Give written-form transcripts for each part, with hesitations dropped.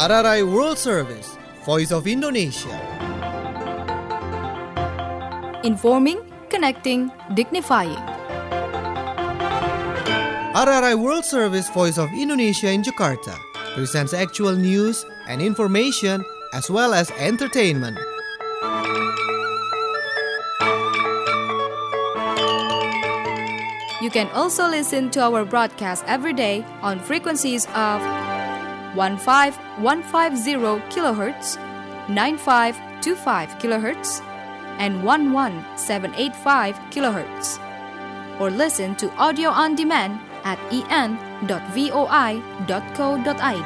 RRI World Service, Voice of Indonesia. Informing, connecting, dignifying. RRI World Service, Voice of Indonesia in Jakarta presents actual news and information as well as entertainment. You can also listen to our broadcast every day on frequencies of 15150 kHz, 9525 kHz, and 11785 kHz. Or listen to audio on demand at en.voi.co.id.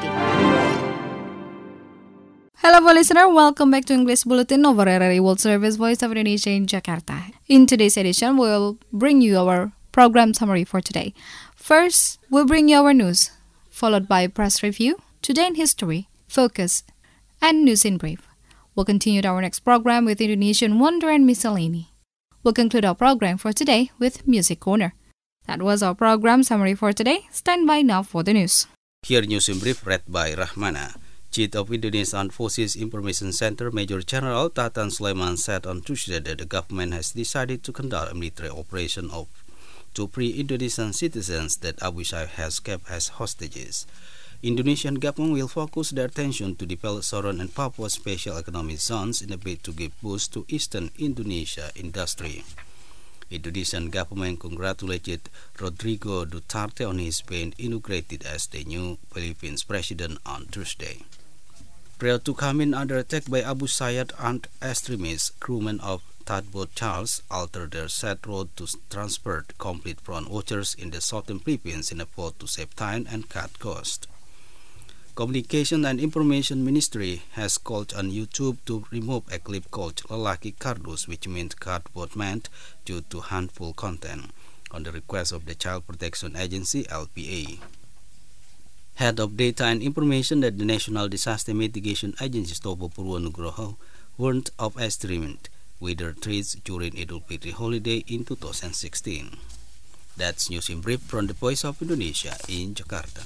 Hello, listener. Welcome back to English Bulletin of RRI World Service, Voice of Indonesia in Jakarta. In today's edition, we'll bring you our program summary for today. First, we'll bring you our news, followed by press review, Today in History, Focus, and News in Brief. We'll continue our next program with Indonesian Wonder and Miscellany. We'll conclude our program for today with Music Corner. That was our program summary for today. Stand by now for the news. Here News in Brief read by Rahmana. Chief of Indonesian Armed Forces Information Center Major General Tatan Sulaiman said on Tuesday that the government has decided to conduct a military operation of to free Indonesian citizens that Abu Sayyaf has kept as hostages. Indonesian government will focus their attention to develop Sorong and Papua special economic zones in a bid to give boost to Eastern Indonesia industry. Indonesian government congratulated Rodrigo Duterte on his being inaugurated as the new Philippines president on Tuesday. Prior to coming under attack by Abu Sayyaf armed extremists, crewmen of tugboat Charles altered their set route to transport complete front watchers in the southern Philippines in a effort to save time and cut costs. Communication and Information Ministry has called on YouTube to remove a clip called Lelaki Kardus, which means cardboard man, due to harmful content, on the request of the Child Protection Agency (LPA). Head of Data and Information at the National Disaster Mitigation Agency Stopo Purwonugroho warned of extreme weather threats during Idul Fitri holiday in 2016. That's News in Brief from the Voice of Indonesia in Jakarta.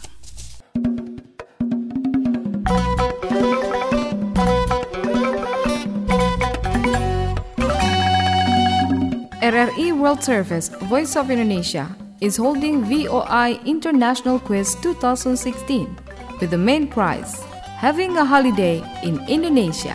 RRI World Service, Voice of Indonesia, is holding VOI International Quiz 2016 with the main prize, Having a Holiday in Indonesia.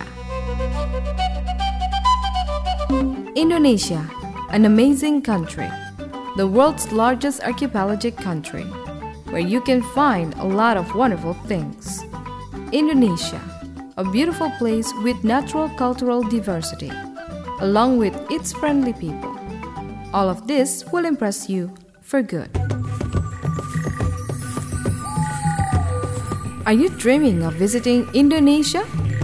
Indonesia, an amazing country, the world's largest archipelagic country, where you can find a lot of wonderful things. Indonesia, a beautiful place with natural cultural diversity, along with its friendly people. All of this will impress you for good. Are you dreaming of visiting Indonesia?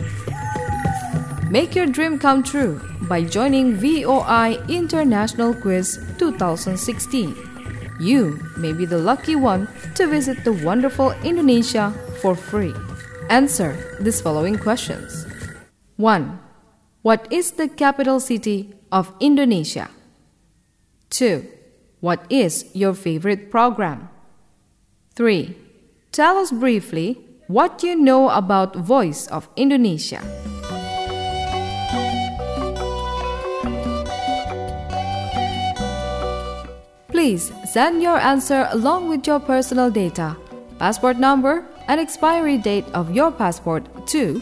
Make your dream come true by joining VOI International Quiz 2016. You may be the lucky one to visit the wonderful Indonesia for free. Answer these following questions. 1. What is the capital city of Indonesia? 2. What is your favorite program? 3. Tell us briefly what you know about Voice of Indonesia. Please send your answer along with your personal data, passport number, and expiry date of your passport to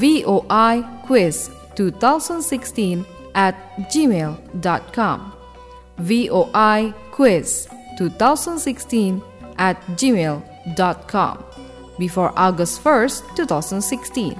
voiquiz2016@gmail.com. voiquiz2016@gmail.com before August 1st, 2016.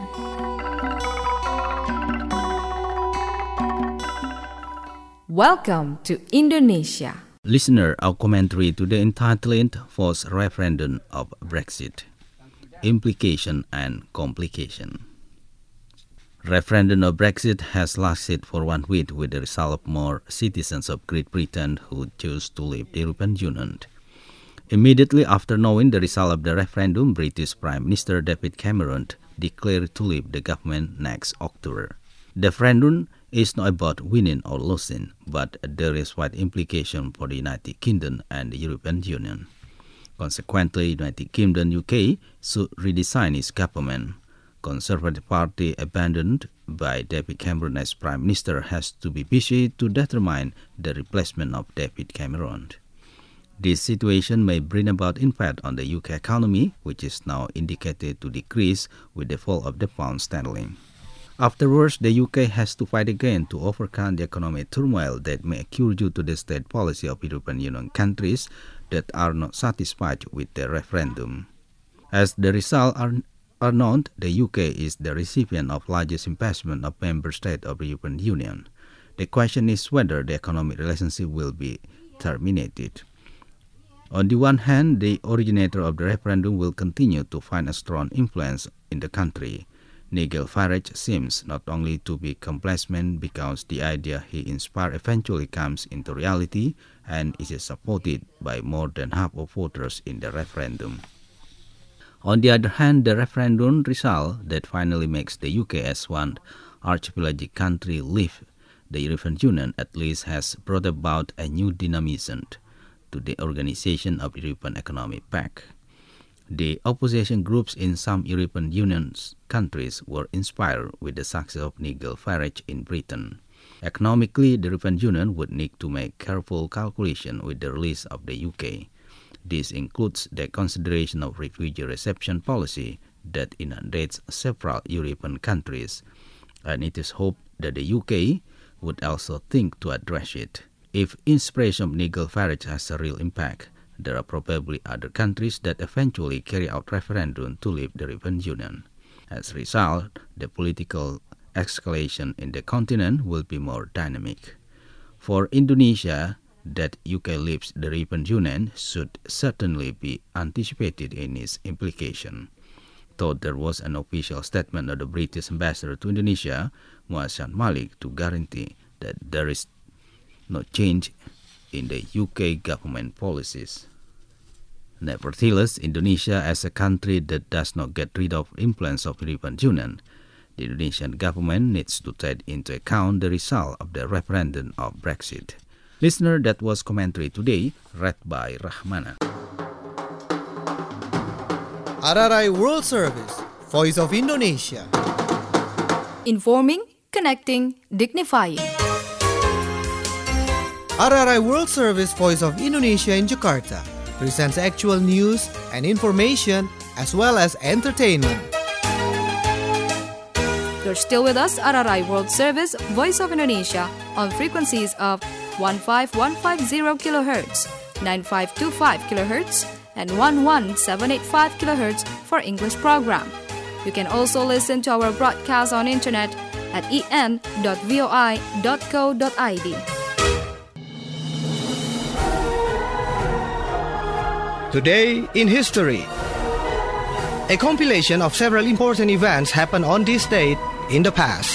Welcome to Indonesia. Listener, our commentary today entitled Forced Referendum of Brexit, Implication and Complication. Referendum of Brexit has lasted for 1 week with the result of more citizens of Great Britain who choose to leave the European Union. Immediately after knowing the result of the referendum, British Prime Minister David Cameron declared to leave the government next October. The referendum is not about winning or losing, but there is wide implication for the United Kingdom and the European Union. Consequently, United Kingdom UK should redesign its government. Conservative Party abandoned by David Cameron as Prime Minister has to be busy to determine the replacement of David Cameron. This situation may bring about impact on the UK economy, which is now indicated to decrease with the fall of the pound sterling. Afterwards, the UK has to fight again to overcome the economic turmoil that may occur due to the state policy of European Union countries that are not satisfied with the referendum. As the results are known, the UK is the recipient of largest investment of member states of the European Union. The question is whether the economic relationship will be terminated. On the one hand, the originator of the referendum will continue to find a strong influence in the country. Nigel Farage seems not only to be complacent because the idea he inspired eventually comes into reality and is supported by more than half of voters in the referendum. On the other hand, the referendum result that finally makes the UK as one archipelagic country leave the European Union at least has brought about a new dynamism to the organization of the European Economic Pact. The opposition groups in some European Union countries were inspired with the success of Nigel Farage in Britain. Economically, the European Union would need to make careful calculation with the release of the UK. This includes the consideration of refugee reception policy that inundates several European countries, and it is hoped that the UK would also think to address it. If inspiration of Nigel Farage has a real impact, there are probably other countries that eventually carry out referendum to leave the European Union. As a result, the political escalation in the continent will be more dynamic. For Indonesia, that UK leaves the European Union should certainly be anticipated in its implication. Though there was an official statement of the British ambassador to Indonesia, Muhammad Malik, to guarantee that there is no change in the UK government policies. Nevertheless, Indonesia, as a country that does not get rid of influence of the European Union, the Indonesian government needs to take into account the result of the referendum of Brexit. Listener, that was commentary today, read by Rahmana. RRI World Service, Voice of Indonesia. Informing, connecting, dignifying. RRI World Service, Voice of Indonesia in Jakarta presents actual news and information as well as entertainment. You're still with us, RRI World Service, Voice of Indonesia, on frequencies of 15150 kHz, 9525 kHz, and 11785 kHz for English program. You can also listen to our broadcast on internet at en.voi.co.id. Today in History. A compilation of several important events happened on this date in the past.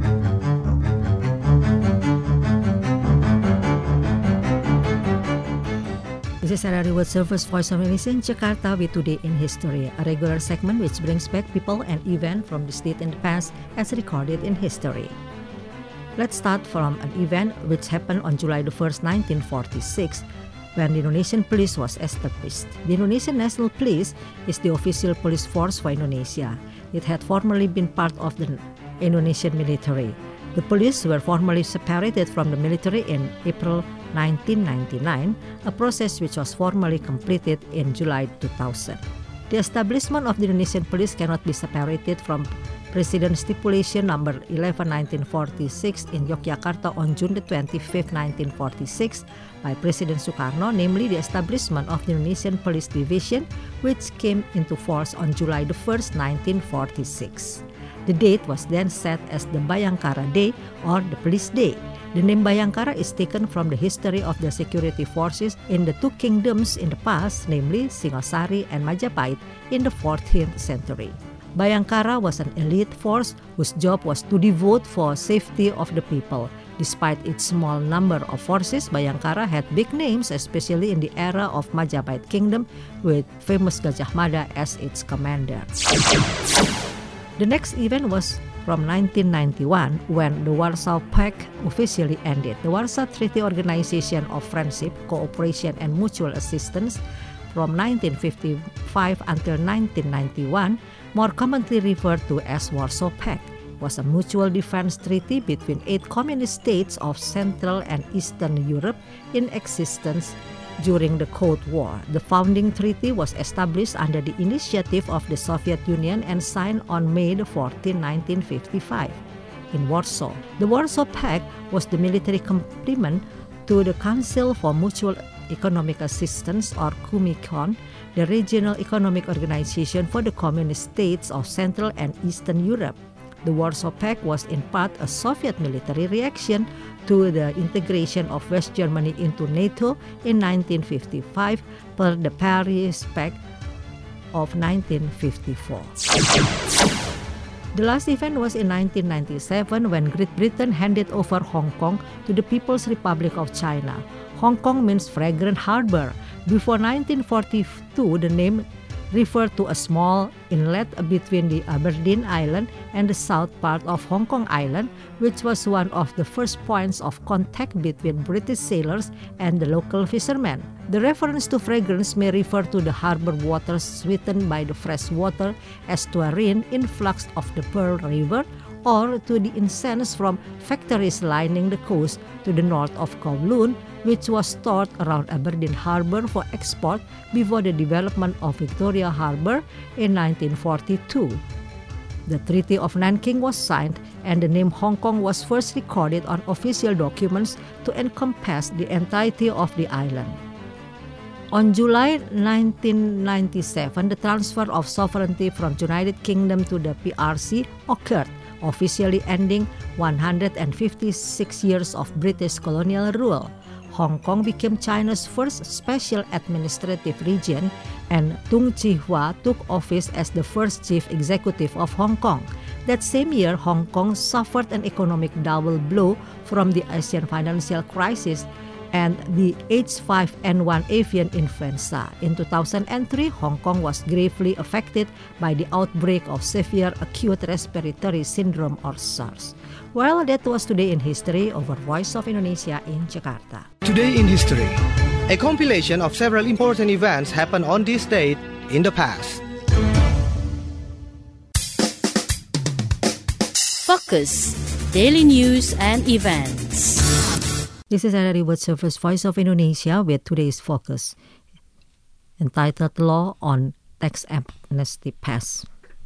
This is RRI World Service, Voice of Indonesia in Jakarta with Today in History, a regular segment which brings back people and events from this date in the past as recorded in history. Let's start from an event which happened on July the 1st, 1946, when the Indonesian police was established. The Indonesian National Police is the official police force for Indonesia. It had formerly been part of the Indonesian military. The police were formally separated from the military in April 1999, a process which was formally completed in July 2000. The establishment of the Indonesian police cannot be separated from President Stipulation Number 11, 1946 in Yogyakarta on June 25, 1946 by President Sukarno, namely the establishment of the Indonesian Police Division, which came into force on July 1st, 1946. The date was then set as the Bhayangkara Day or the Police Day. The name Bhayangkara is taken from the history of the security forces in the two kingdoms in the past, namely Singosari and Majapahit in the 14th century. Bhayangkara was an elite force whose job was to devote for safety of the people. Despite its small number of forces, Bhayangkara had big names, especially in the era of Majapahit Kingdom, with famous Gajah Mada as its commander. The next event was from 1991, when the Warsaw Pact officially ended. The Warsaw Treaty Organization of Friendship, Cooperation and Mutual Assistance from 1955 until 1991, more commonly referred to as Warsaw Pact, was a mutual defense treaty between 8 communist states of Central and Eastern Europe in existence during the Cold War. The founding treaty was established under the initiative of the Soviet Union and signed on May 14, 1955 in Warsaw. The Warsaw Pact was the military complement to the Council for Mutual Economic Assistance, or Comecon, the regional economic organization for the communist states of Central and Eastern Europe. The Warsaw Pact was in part a Soviet military reaction to the integration of West Germany into NATO in 1955 per the Paris Pact of 1954. The last event was in 1997 when Great Britain handed over Hong Kong to the People's Republic of China. Hong Kong means fragrant harbor. Before 1942, the name referred to a small inlet between the Aberdeen Island and the south part of Hong Kong Island, which was one of the first points of contact between British sailors and the local fishermen. The reference to fragrance may refer to the harbor waters sweetened by the freshwater estuarine influx of the Pearl River, or to the incense from factories lining the coast to the north of Kowloon, which was stored around Aberdeen Harbour for export before the development of Victoria Harbour in 1942. The Treaty of Nanking was signed, and the name Hong Kong was first recorded on official documents to encompass the entirety of the island. On July 1997, the transfer of sovereignty from United Kingdom to the PRC occurred, officially ending 156 years of British colonial rule. Hong Kong became China's first special administrative region, and Tung Chee-hwa took office as the first chief executive of Hong Kong. That same year, Hong Kong suffered an economic double blow from the Asian financial crisis and the H5N1 avian influenza. In 2003, Hong Kong was gravely affected by the outbreak of severe acute respiratory syndrome, or SARS. Well, that was Today in History over Voice of Indonesia in Jakarta. Today in History, a compilation of several important events happened on this date in the past. Focus, daily news and events. This is RRI World Service Voice of Indonesia with today's focus, entitled Law on Tax Amnesty Pass.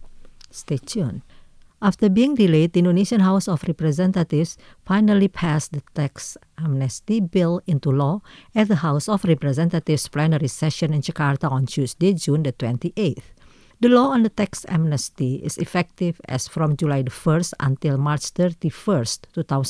Stay tuned. After being delayed, the Indonesian House of Representatives finally passed the tax amnesty bill into law at the House of Representatives plenary session in Jakarta on Tuesday, June the 28th. The law on the tax amnesty is effective as from July the 1st until March 31st,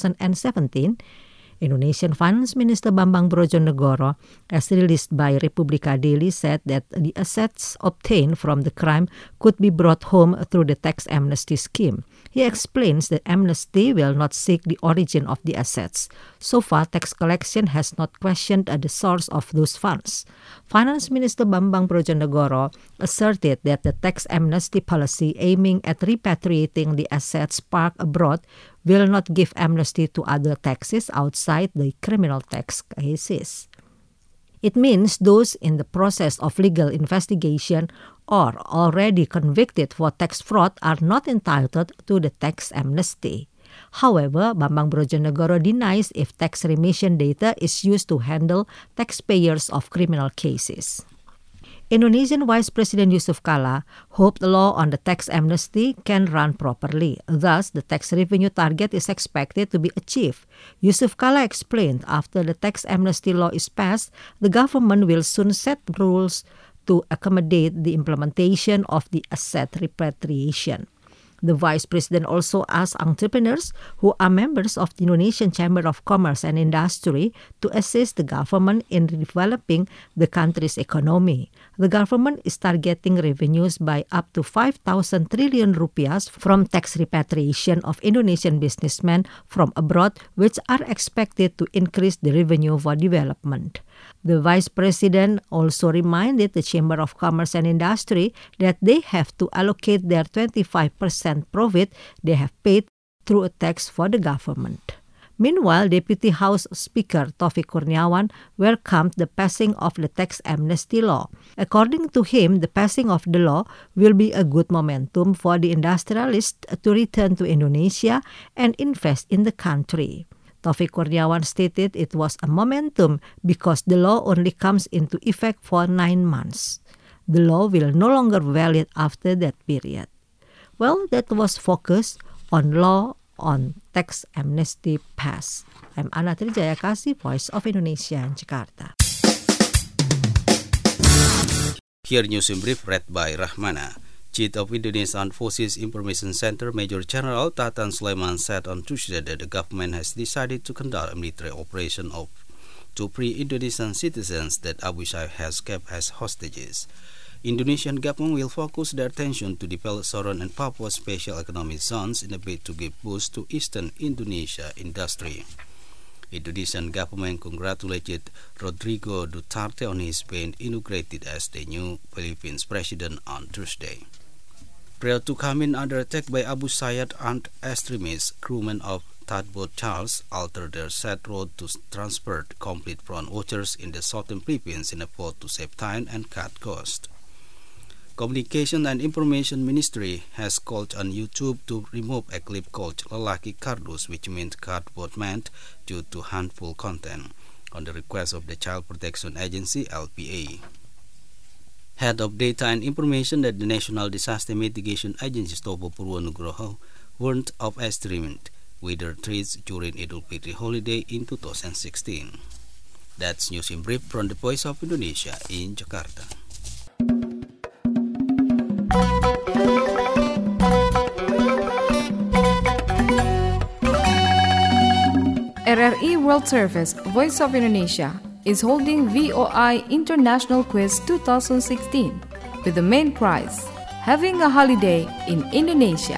2017. Indonesian Finance Minister Bambang Brojonegoro, as released by Republika Daily, said that the assets obtained from the crime could be brought home through the tax amnesty scheme. He explains that amnesty will not seek the origin of the assets. So far, tax collection has not questioned the source of those funds. Finance Minister Bambang Brojonegoro asserted that the tax amnesty policy aiming at repatriating the assets parked abroad will not give amnesty to other taxes outside the criminal tax cases. It means those in the process of legal investigation or already convicted for tax fraud are not entitled to the tax amnesty. However, Bambang Brojonegoro denies if tax remission data is used to handle taxpayers of criminal cases. Indonesian Vice President Yusuf Kala hoped the law on the tax amnesty can run properly. Thus, the tax revenue target is expected to be achieved. Yusuf Kala explained after the tax amnesty law is passed, the government will soon set rules to accommodate the implementation of the asset repatriation. The Vice President also asked entrepreneurs who are members of the Indonesian Chamber of Commerce and Industry to assist the government in developing the country's economy. The government is targeting revenues by up to 5,000 trillion rupiah from tax repatriation of Indonesian businessmen from abroad, which are expected to increase the revenue for development. The Vice President also reminded the Chamber of Commerce and Industry that they have to allocate their 25% profit they have paid through a tax for the government. Meanwhile, Deputy House Speaker Taufik Kurniawan welcomed the passing of the tax amnesty law. According to him, the passing of the law will be a good momentum for the industrialists to return to Indonesia and invest in the country. Taufik Kurniawan stated it was a momentum because the law only comes into effect for 9 months. The law will no longer valid after that period. Well, that was focused on law on tax amnesty pass. I'm Ana Trijayakasi, Voice of Indonesia in Jakarta. Here news in brief read by Rahmana. Chief of Indonesian Forces Information Center Major General Tatan Sulaiman said on Tuesday that the government has decided to conduct a military operation of 2 pre-Indonesian citizens that Abu Sayyaf has kept as hostages. Indonesian government will focus their attention to develop Sorong and Papua special economic zones in a bid to give boost to eastern Indonesia industry. Indonesian government congratulated Rodrigo Duterte on his being inaugurated as the new Philippines president on Tuesday. Prior to coming under attack by Abu Sayyaf armed extremists, crewmen of tugboat Charles altered their set route to transport complete front waters in the southern Philippines in a effort to save time and cut costs. Communication and Information Ministry has called on YouTube to remove a clip called Lelaki Kardus, which means cardboard man, due to harmful content, on the request of the Child Protection Agency (LPA). Head of Data and Information at the National Disaster Mitigation Agency Stopo Purwonugroho warned of extreme weather threats during Idul Fitri holiday in 2016. That's news in brief from the Voice of Indonesia in Jakarta. RRI World Service, Voice of Indonesia, is holding VOI International Quiz 2016 with the main prize, Having a Holiday in Indonesia.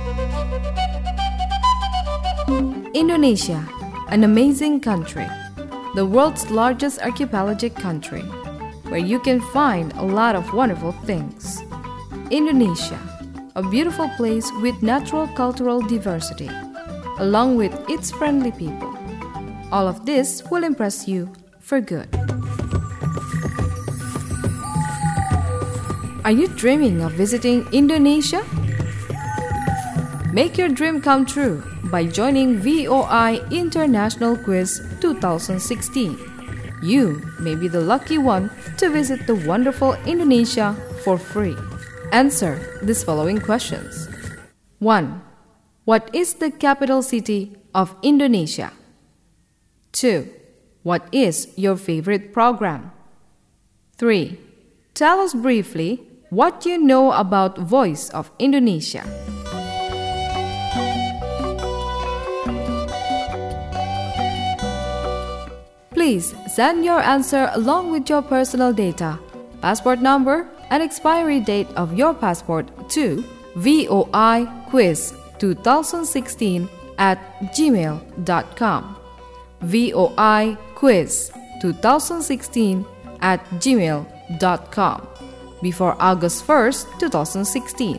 Indonesia, an amazing country, the world's largest archipelagic country, where you can find a lot of wonderful things. Indonesia, a beautiful place with natural cultural diversity, along with its friendly people. All of this will impress you for good. Are you dreaming of visiting Indonesia? Make your dream come true by joining VOI International Quiz 2016. You may be the lucky one to visit the wonderful Indonesia for free. Answer these following questions. 1. What is the capital city of Indonesia? 2. What is your favorite program? 3. Tell us briefly what you know about Voice of Indonesia. Please send your answer along with your personal data, passport number, and expiry date of your passport to voiquiz2016@gmail.com. voiquiz2016@gmail.com before August 1st, 2016.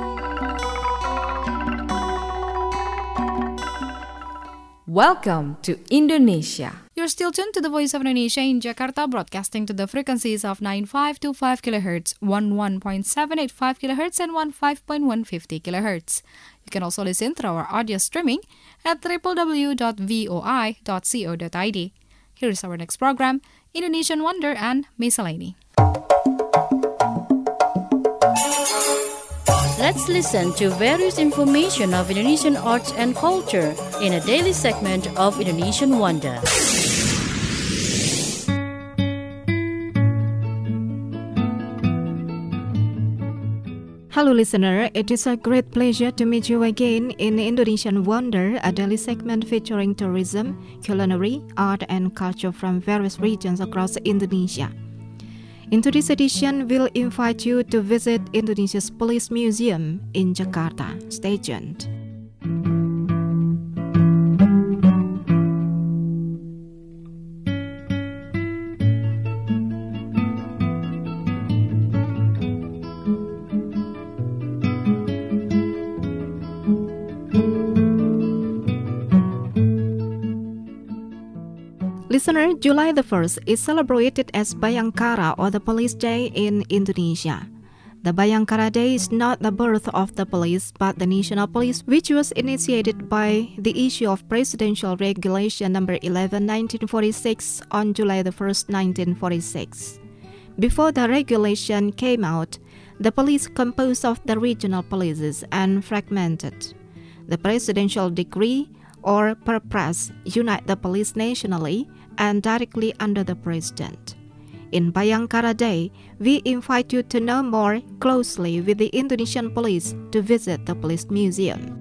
Welcome to Indonesia. You're still tuned to the Voice of Indonesia in Jakarta, broadcasting to the frequencies of 9525 kHz, 11.785 kHz, and 15.150 kHz. You can also listen through our audio streaming at www.voi.co.id. Here is our next program, Indonesian Wonder and Miscellany. Let's listen to various information of Indonesian arts and culture in a daily segment of Indonesian Wonder. Hello listener, it is a great pleasure to meet you again in Indonesian Wonder, a daily segment featuring tourism, culinary, art and culture from various regions across Indonesia. In today's edition, we'll invite you to visit Indonesia's Police Museum in Jakarta. Stay tuned. Listener, July the 1st is celebrated as Bayangkara or the Police Day in Indonesia. The Bayangkara Day is not the birth of the police, but the national police, which was initiated by the issue of Presidential Regulation Number 11, 1946 on July the 1st, 1946. Before the regulation came out, the police composed of the regional polices and fragmented. The presidential decree or Perpres unite the police nationally and directly under the president. In Bayangkara Day, we invite you to know more closely with the Indonesian police to visit the Police Museum.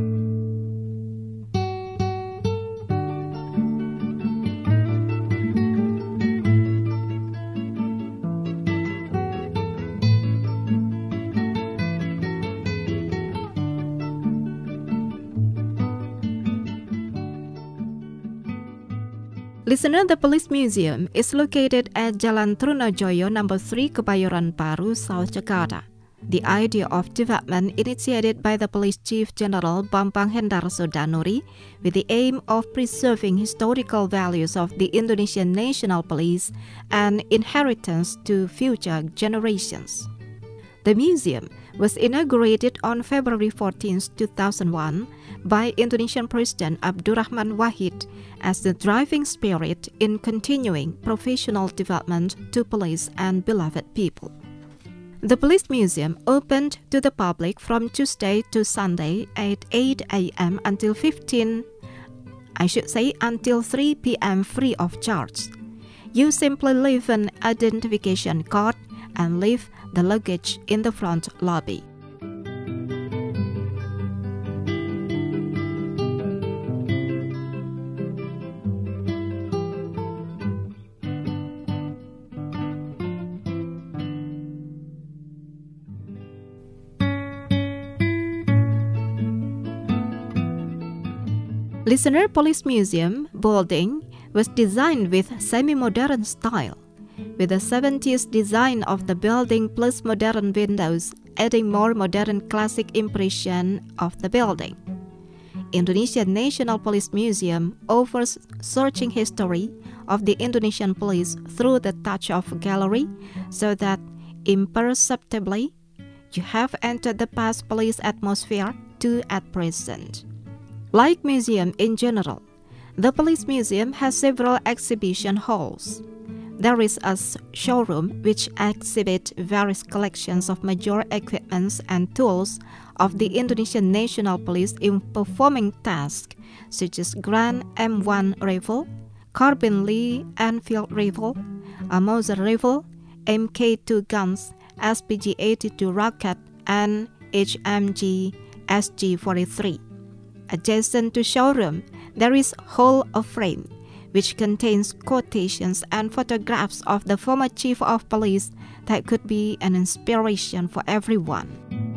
Listener, the Police Museum is located at Jalan Trunojoyo No. 3, Kebayoran Baru, South Jakarta. The idea of development initiated by the Police Chief General Bambang Hendarso Danuri with the aim of preserving historical values of the Indonesian National Police and inheritance to future generations. The museum was inaugurated on February 14, 2001 by Indonesian President Abdurrahman Wahid as the driving spirit in continuing professional development to police and beloved people. The Police Museum opened to the public from Tuesday to Sunday at 8 a.m. until 3 p.m. free of charge. You simply leave an identification card and leave the luggage in the front lobby. Listener, Police Museum building was designed with semi-modern style, with the 70s design of the building plus modern windows, adding more modern classic impression of the building. Indonesian National Police Museum offers searching history of the Indonesian police through the touch of gallery, so that imperceptibly you have entered the past police atmosphere to at present. Like museum in general, the Police Museum has several exhibition halls. There is a showroom which exhibits various collections of major equipments and tools of the Indonesian National Police in performing tasks such as Grand M1 rifle, Carbine Lee Enfield rifle, a Mauser rifle, Mk2 guns, SPG-82 rocket, and HMG SG-43. Adjacent to showroom, there is Hall of Fame, which contains quotations and photographs of the former chief of police that could be an inspiration for everyone.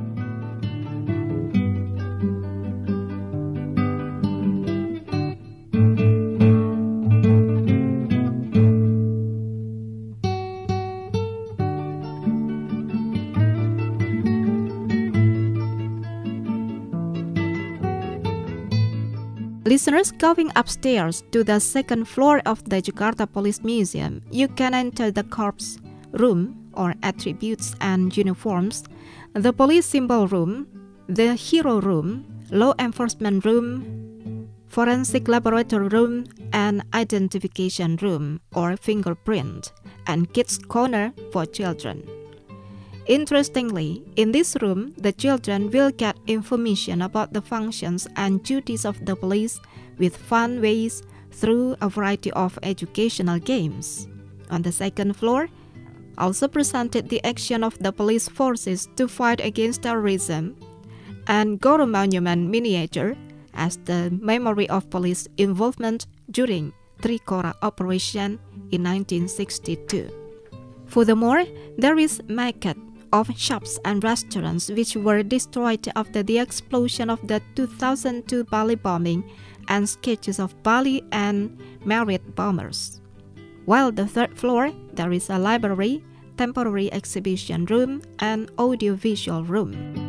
Listeners, going upstairs to the second floor of the Jakarta Police Museum, you can enter the corps room or attributes and uniforms, the police symbol room, the hero room, law enforcement room, forensic laboratory room, and identification room or fingerprint, and kids corner for children. Interestingly, in this room, the children will get information about the functions and duties of the police with fun ways through a variety of educational games. On the second floor, also presented the action of the police forces to fight against terrorism, and Goro Monument miniature as the memory of police involvement during Trikora operation in 1962. Furthermore, there is maquette of shops and restaurants which were destroyed after the explosion of the 2002 Bali bombing, and sketches of Bali and Marriott bombers. While the third floor, there is a library, temporary exhibition room, and audiovisual room.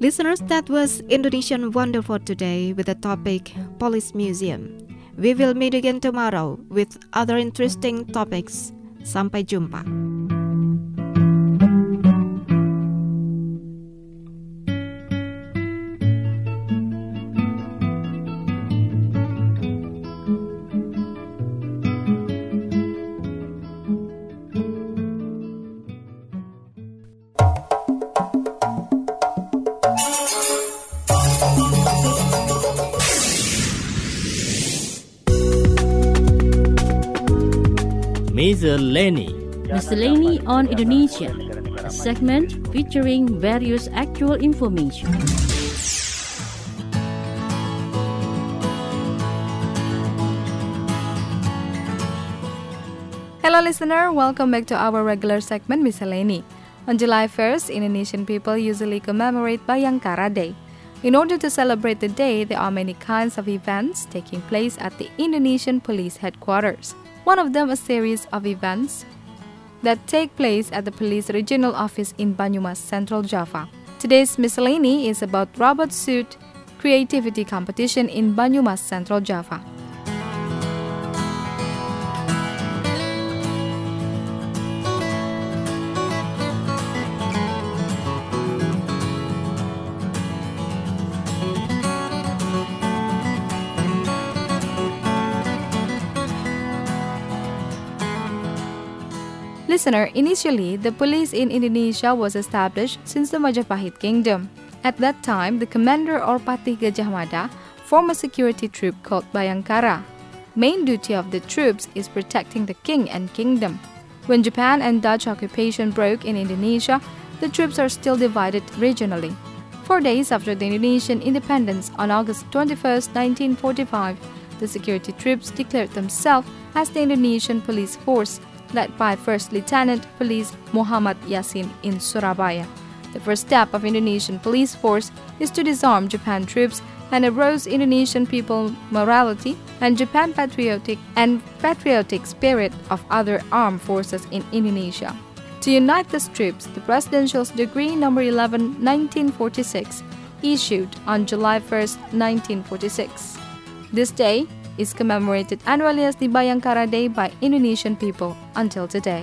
Listeners, that was Indonesian Wonder for today with the topic Police Museum. We will meet again tomorrow with other interesting topics. Sampai jumpa. Miscellany on Indonesia, a segment featuring various actual information. Hello listener, welcome back to our regular segment Miscellany. On July 1st, Indonesian people usually commemorate Bhayangkara Day. In order to celebrate the day, there are many kinds of events taking place at the Indonesian Police Headquarters. One of them a series of events that take place at the Police Regional Office in Banyumas, Central Java. Today's Miscellany is about robot suit creativity competition in Banyumas, Central Java. Listener, initially, the police in Indonesia was established since the Majapahit Kingdom. At that time, the commander or Patih Gajah Mada formed a security troop called Bhayangkara. Main duty of the troops is protecting the king and kingdom. When Japan and Dutch occupation broke in Indonesia, the troops are still divided regionally. 4 days after the Indonesian independence on August 21, 1945, the security troops declared themselves as the Indonesian Police Force, led by First Lieutenant Police Muhammad Yasin in Surabaya. The first step of Indonesian police force is to disarm Japan troops and arouse Indonesian people morality and Japan patriotic spirit of other armed forces in Indonesia. To unite these troops, the Presidential Decree No. 11, 1946, issued on July 1, 1946. This day is commemorated annually as the Bhayangkara Day by Indonesian people until today.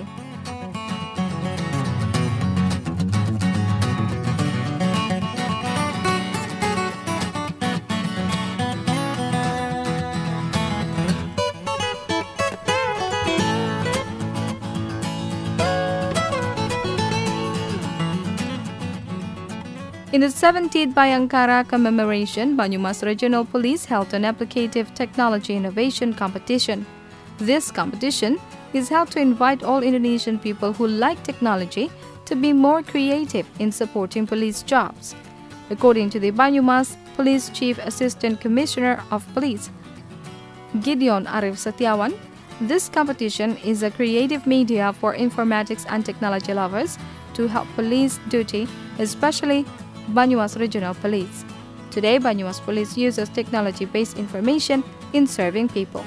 In the 70th Bhayangkara commemoration, Banyumas Regional Police held an applicative technology innovation competition. This competition is held to invite all Indonesian people who like technology to be more creative in supporting police jobs. According to the Banyumas Police Chief Assistant Commissioner of Police, Gideon Arif Setiawan, this competition is a creative media for informatics and technology lovers to help police duty, especially Banyumas Regional Police. Today, Banyumas Police uses technology-based information in serving people.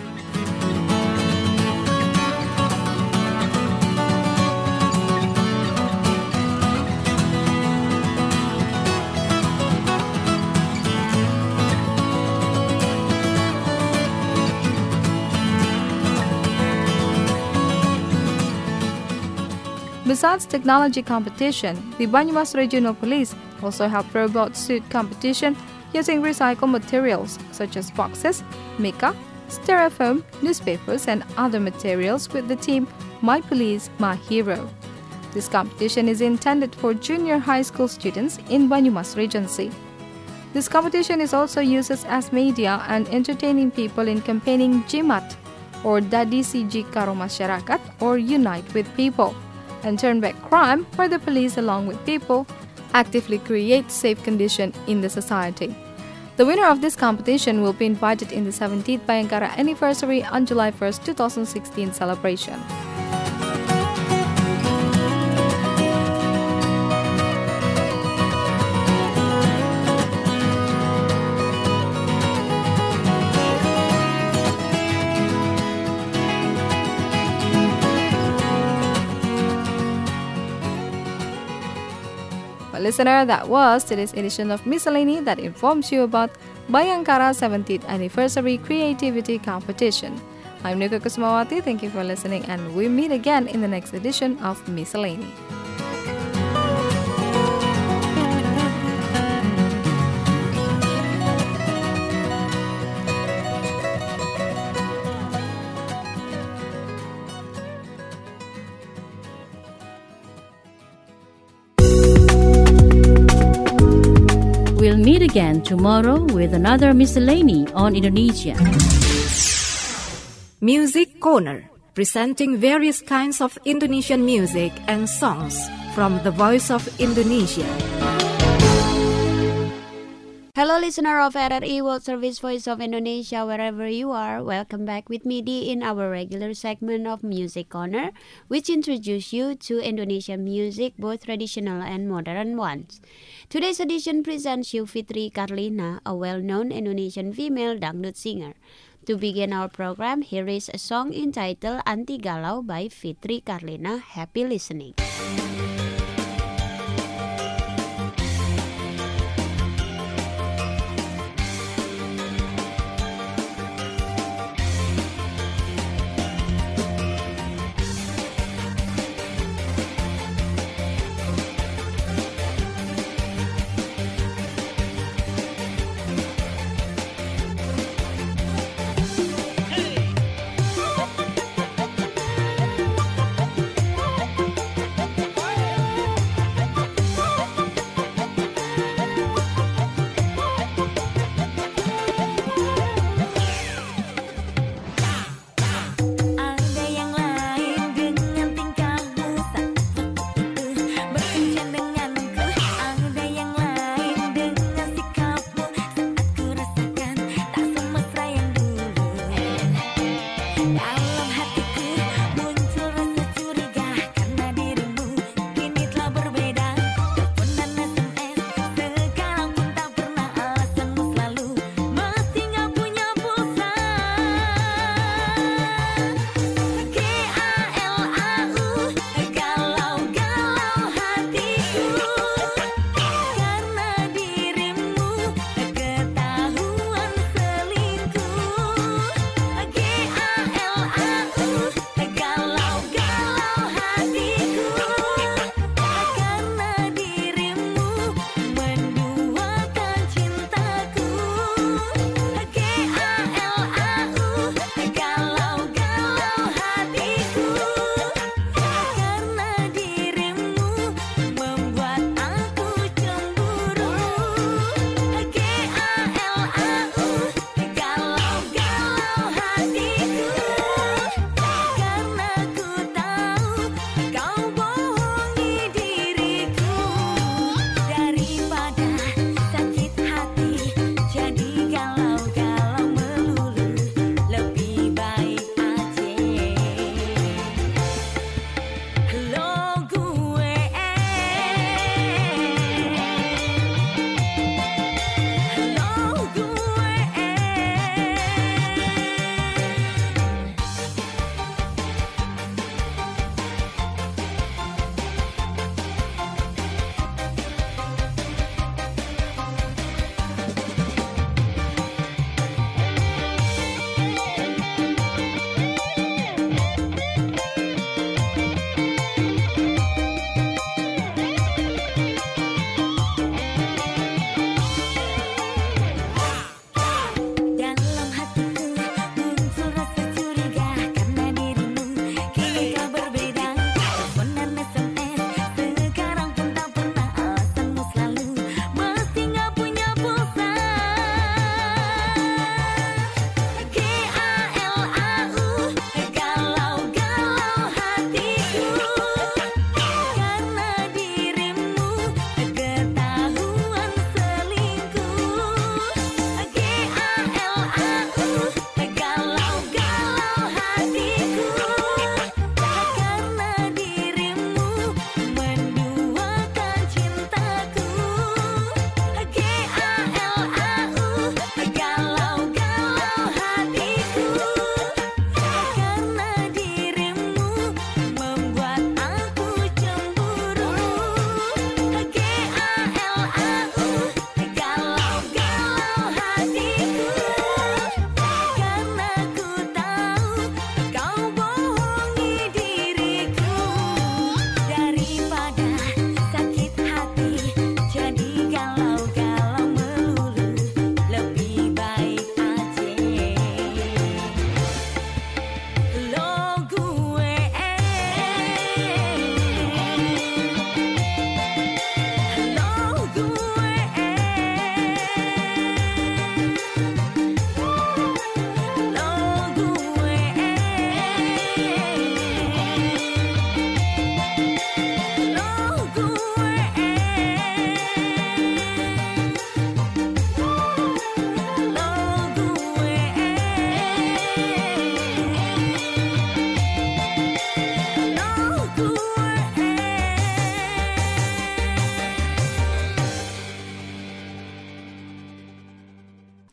Besides technology competition, the Banyumas Regional Police also helped robot suit competition using recycled materials such as boxes, mica, styrofoam, newspapers, and other materials with the theme My Police, My Hero. This competition is intended for junior high school students in Banyumas Regency. This competition is also used as media and entertaining people in campaigning Jimat or Dadi Siji Karo Masyarakat or Unite with People, and turn back crime where the police along with people actively create safe conditions in the society. The winner of this competition will be invited in the 17th Bhayangkara anniversary on July 1, 2016 celebration. Well, listener, that was today's edition of Miscellany that informs you about Bhayangkara 70th Anniversary Creativity Competition. I'm Nika Kusmawati. Thank you for listening, and we meet again in the next edition of Miscellany. We'll meet again tomorrow with another Miscellany on Indonesia. Music Corner, presenting various kinds of Indonesian music and songs from the Voice of Indonesia. Hello listener of RRI World Service Voice of Indonesia, wherever you are. Welcome back with me Dee in our regular segment of Music Corner, which introduce you to Indonesian music, both traditional and modern ones. Today's edition presents you Fitri Karlina, a well-known Indonesian female dangdut singer. To begin our program, here is a song entitled Anti Galau by Fitri Karlina. Happy listening.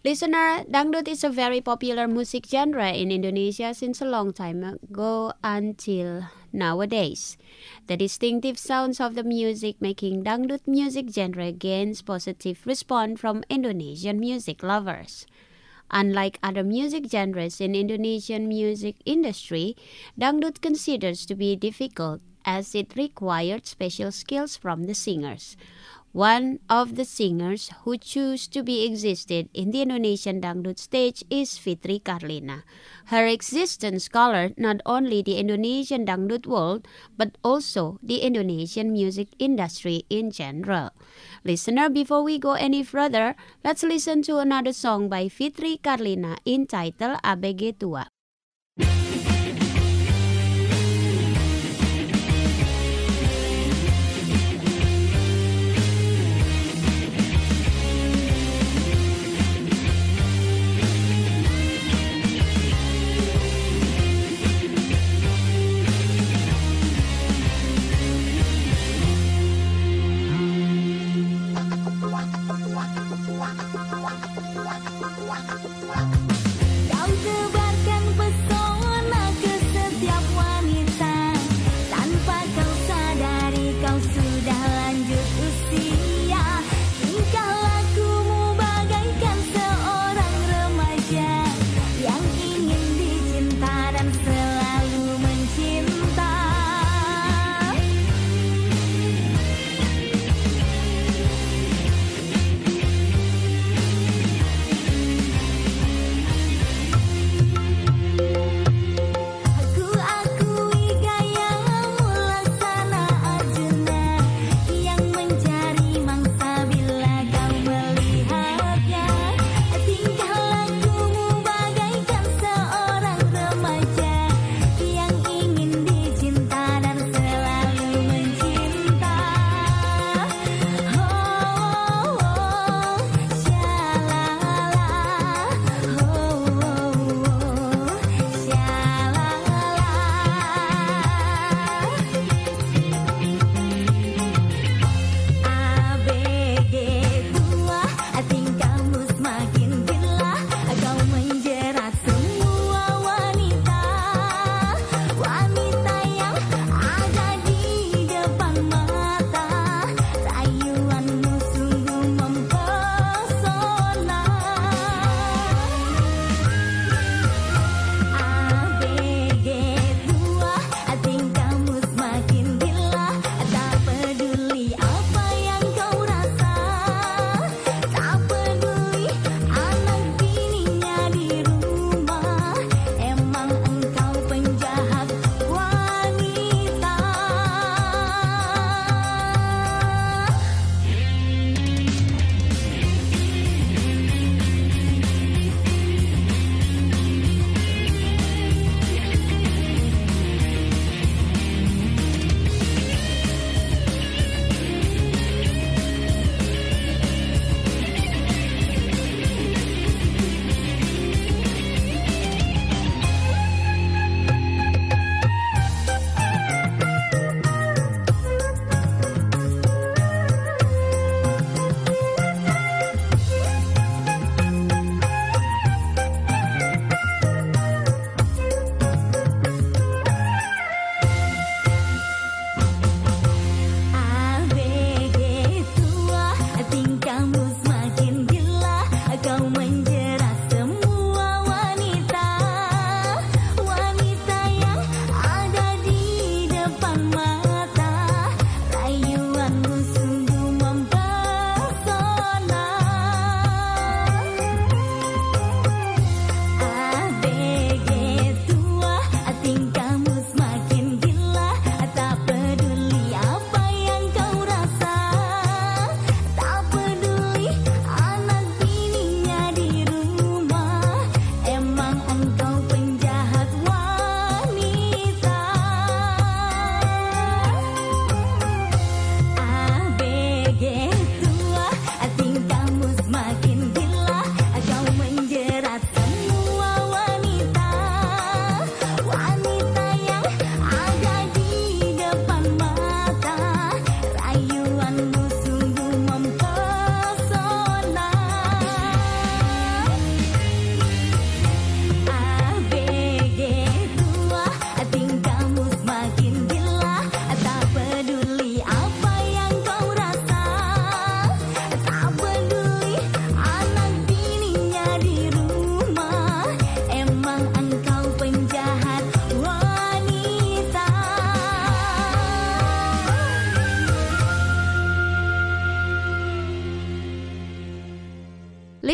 Listener, dangdut is a very popular music genre in Indonesia since a long time ago until nowadays. The distinctive sounds of the music making dangdut music genre gains positive response from Indonesian music lovers. Unlike other music genres in Indonesian music industry, dangdut considers to be difficult as it required special skills from the singers. One of the singers who choose to be existed in the Indonesian dangdut stage is Fitri Karlina. Her existence colored not only the Indonesian dangdut world, but also the Indonesian music industry in general. Listener, before we go any further, let's listen to another song by Fitri Karlina entitled ABG Tua. Kau tebarkan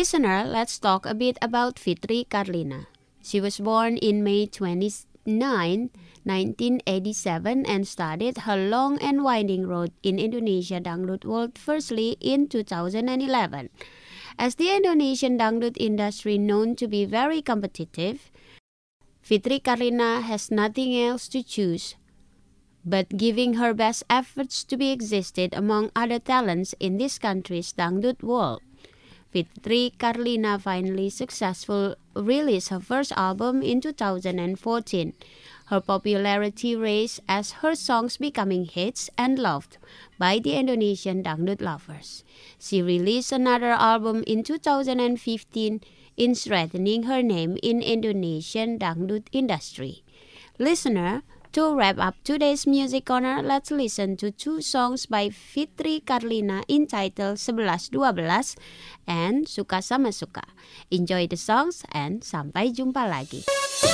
Listener, let's talk a bit about Fitri Karlina. She was born in May 29, 1987 and started her long and winding road in Indonesia dangdut world firstly in 2011. As the Indonesian dangdut industry known to be very competitive, Fitri Karlina has nothing else to choose but giving her best efforts to be existed among other talents in this country's dangdut world. Fitri Karlina finally successfully released her first album in 2014. Her popularity raised as her songs becoming hits and loved by the Indonesian dangdut lovers. She released another album in 2015 in strengthening her name in Indonesian dangdut industry. Listener, to wrap up today's music corner, let's listen to two songs by Fitri Karlina entitled 11-12 and Suka Sama Suka. Enjoy the songs and sampai jumpa lagi.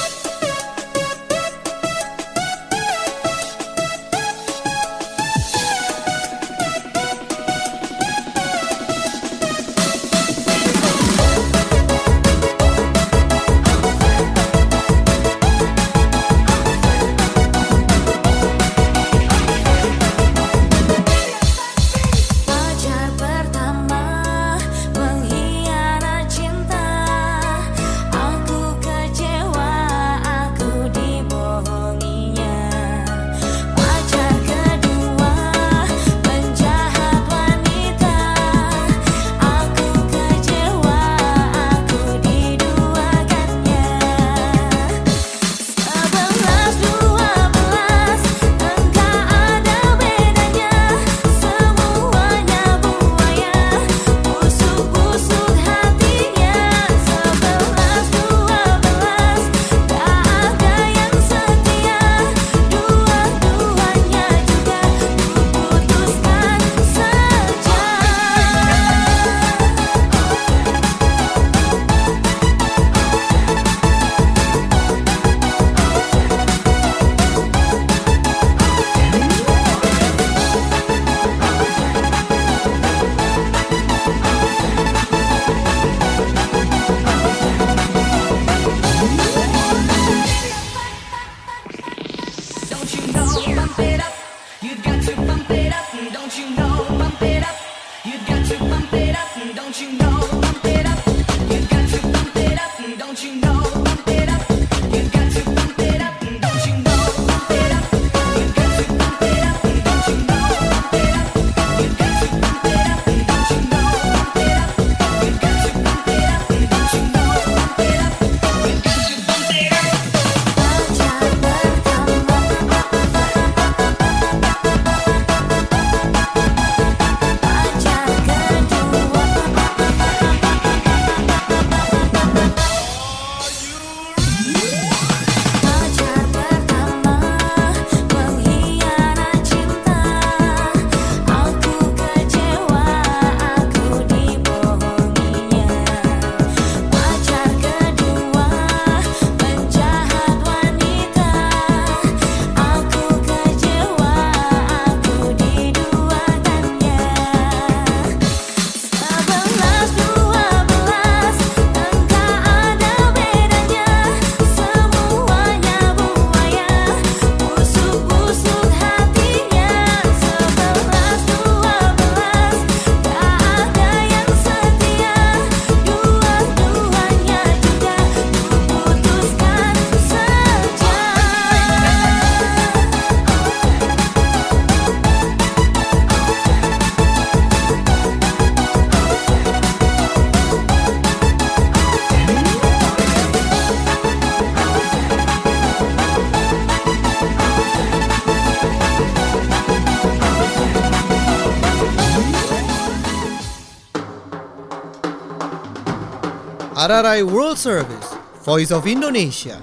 RRI World Service, Voice of Indonesia.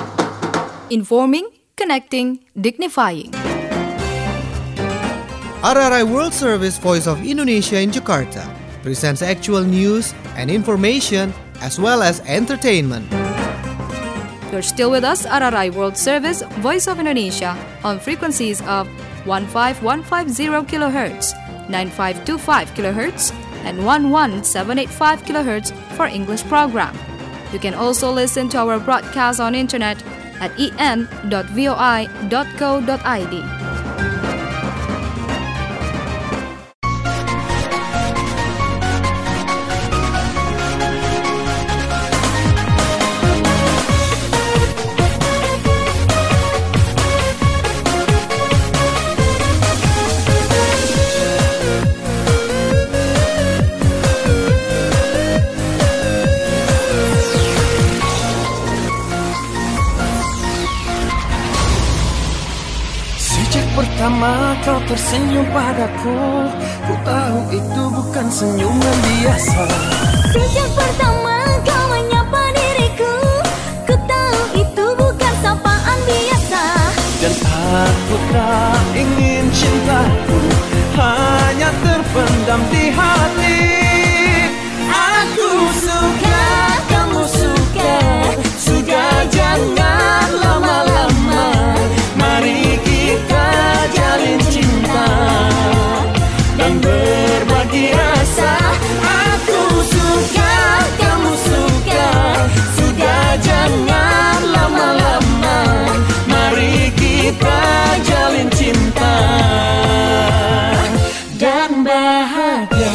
Informing, connecting, dignifying. RRI World Service, Voice of Indonesia in Jakarta presents actual news and information as well as entertainment. You're still with us, RRI World Service, Voice of Indonesia, on frequencies of 15150 kHz, 9525 kHz, and 11785 kHz for English program. You can also listen to our broadcast on internet at en.voi.co.id. Pertama kau tersenyum padaku, ku tahu itu bukan senyuman biasa. Sejak pertama kau menyapa diriku, ku tahu itu bukan sapaan biasa. Dan aku tak ingin cintaku hanya terpendam di hati. Aku suka, kamu suka, sudah jangan lama-lama. Mari kita jalin cinta dan berbagi rasa. Aku suka, kamu suka, sudah jangan lama-lama. Mari kita jalin cinta dan bahagia.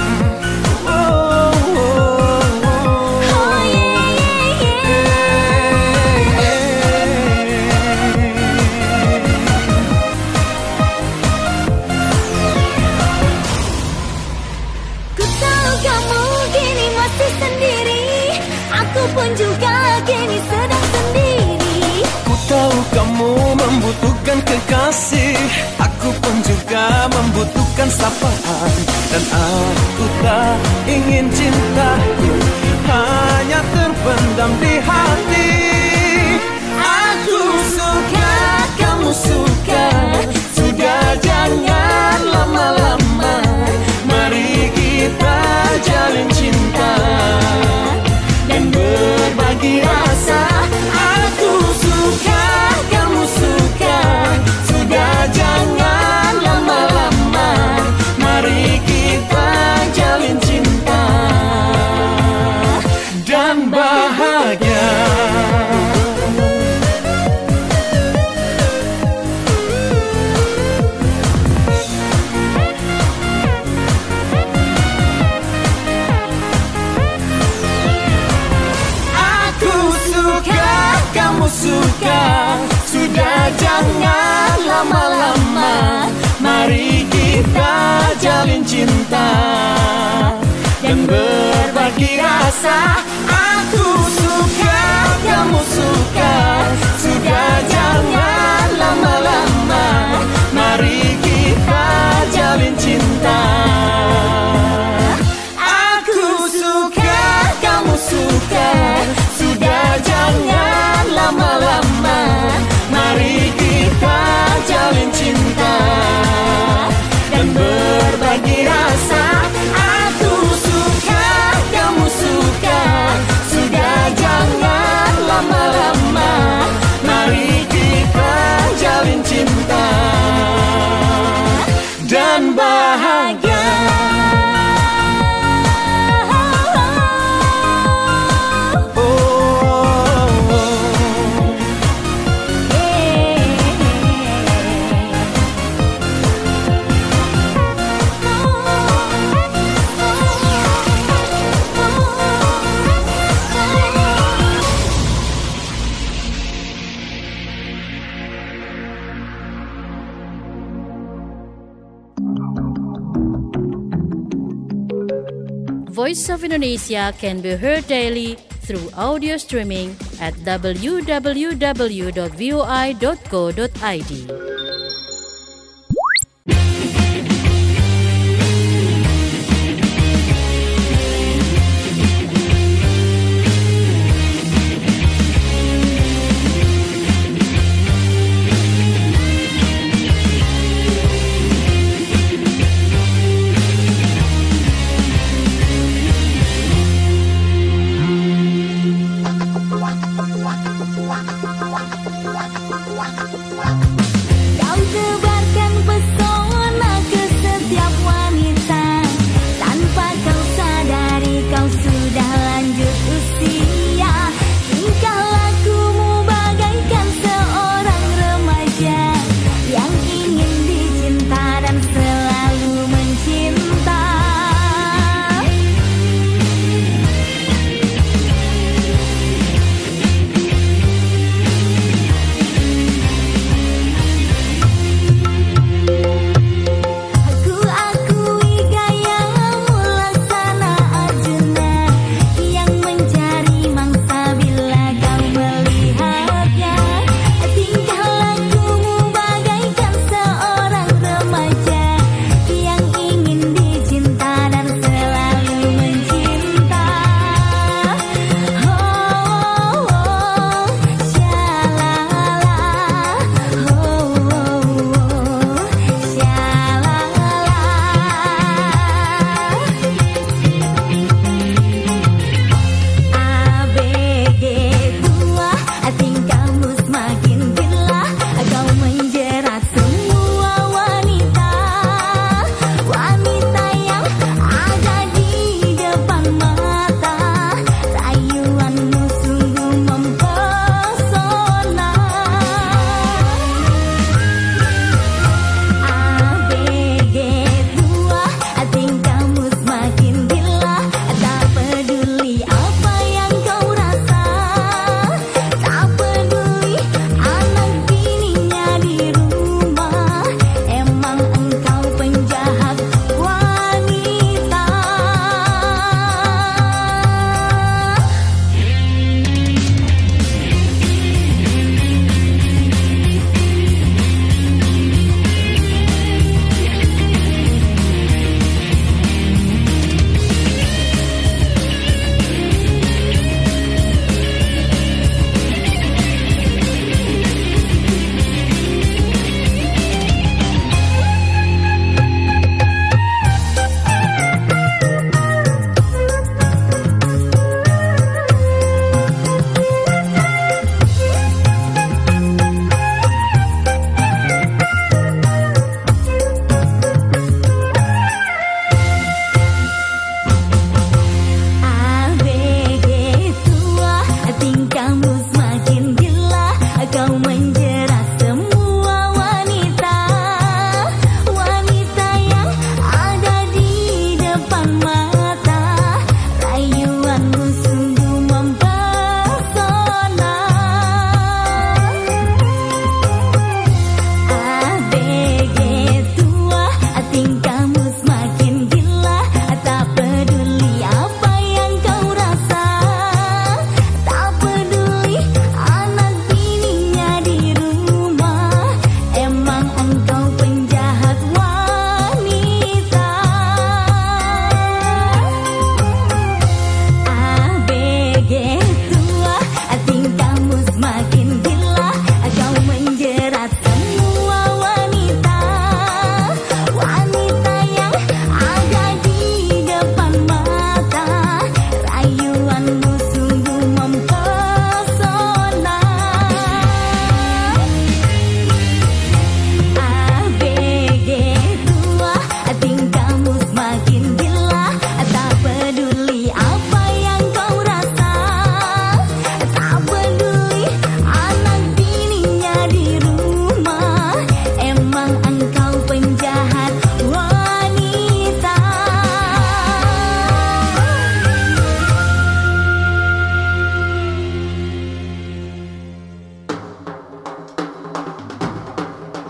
Pun juga kini sedang sendiri. Ku tahu kamu membutuhkan kekasih, aku pun juga membutuhkan sapaan. Dan aku tak ingin cintaku hanya terpendam di hati. Aku suka, kamu suka, sudah jangan lama-lama. Mari kita jalin cinta dan berbagi rasa. Aku suka, kamu suka, sudah jangan lama-lama. Mari kita jalin cinta dan bahagia. Kamu suka, sudah jangan lama-lama. Mari kita jalin cinta dan berbagi rasa. Aku suka, kamu suka, sudah jangan lama-lama. Mari kita jalin cinta. Aku suka, kamu suka, sudah jangan lama-lama. Mari kita jalin cinta dan berbagi rasa. Aku suka, kamu suka, sudah jangan lama-lama. Mari kita jalin cinta dan bahagia. Voice of Indonesia can be heard daily through audio streaming at www.voi.co.id.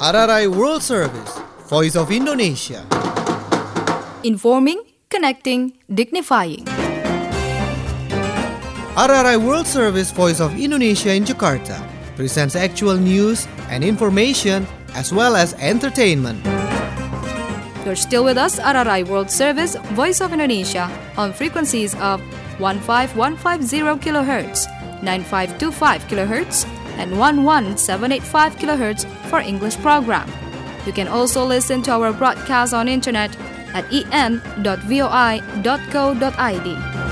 RRI World Service, Voice of Indonesia. Informing, connecting, dignifying. RRI World Service, Voice of Indonesia in Jakarta presents actual news and information as well as entertainment. You're still with us, RRI World Service, Voice of Indonesia, on frequencies of 15150 kHz, 9525 kHz, and 11785 kHz for English program. You can also listen to our broadcast on internet at en.voi.co.id.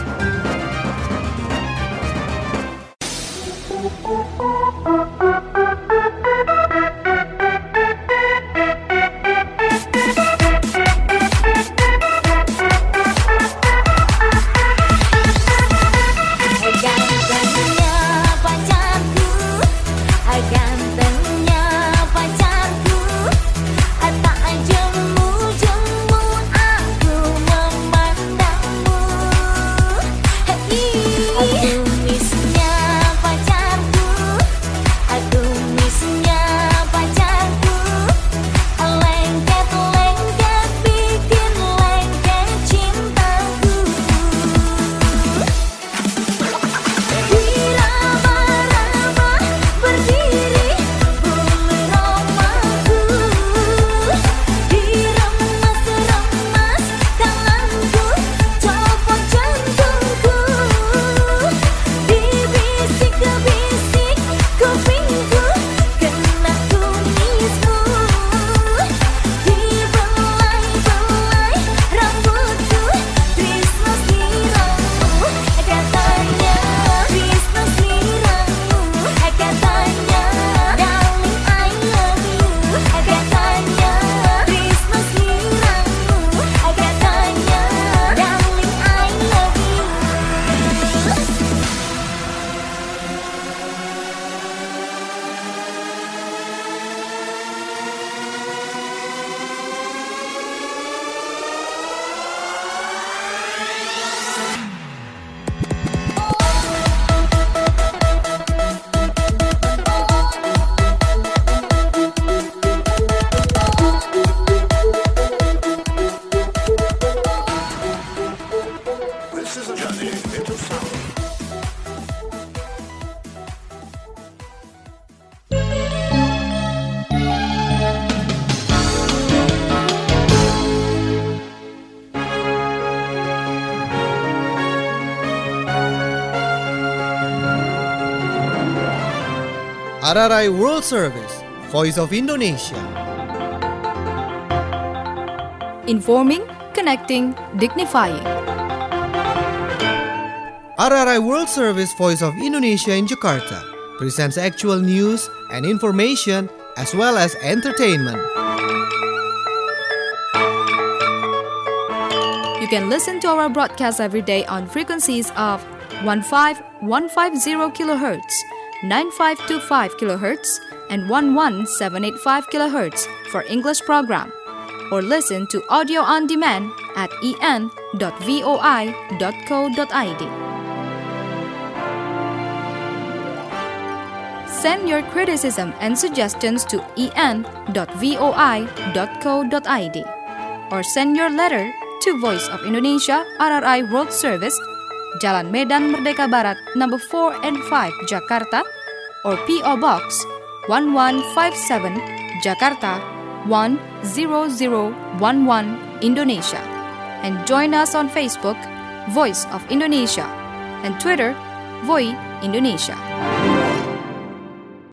RRI World Service, Voice of Indonesia. Informing, connecting, dignifying. RRI World Service, Voice of Indonesia in Jakarta presents actual news and information as well as entertainment. You can listen to our broadcast every day on frequencies of 15150 kHz, 9525 kHz, and 11785 kHz for English program, or listen to audio on demand at en.voi.co.id. Send your criticism and suggestions to en.voi.co.id or send your letter to Voice of Indonesia, RRI World Service, Jalan Medan Merdeka Barat, number 4 and 5, Jakarta, or P.O. Box 1157, Jakarta 10011, Indonesia. And join us on Facebook, Voice of Indonesia, and Twitter, Voi Indonesia.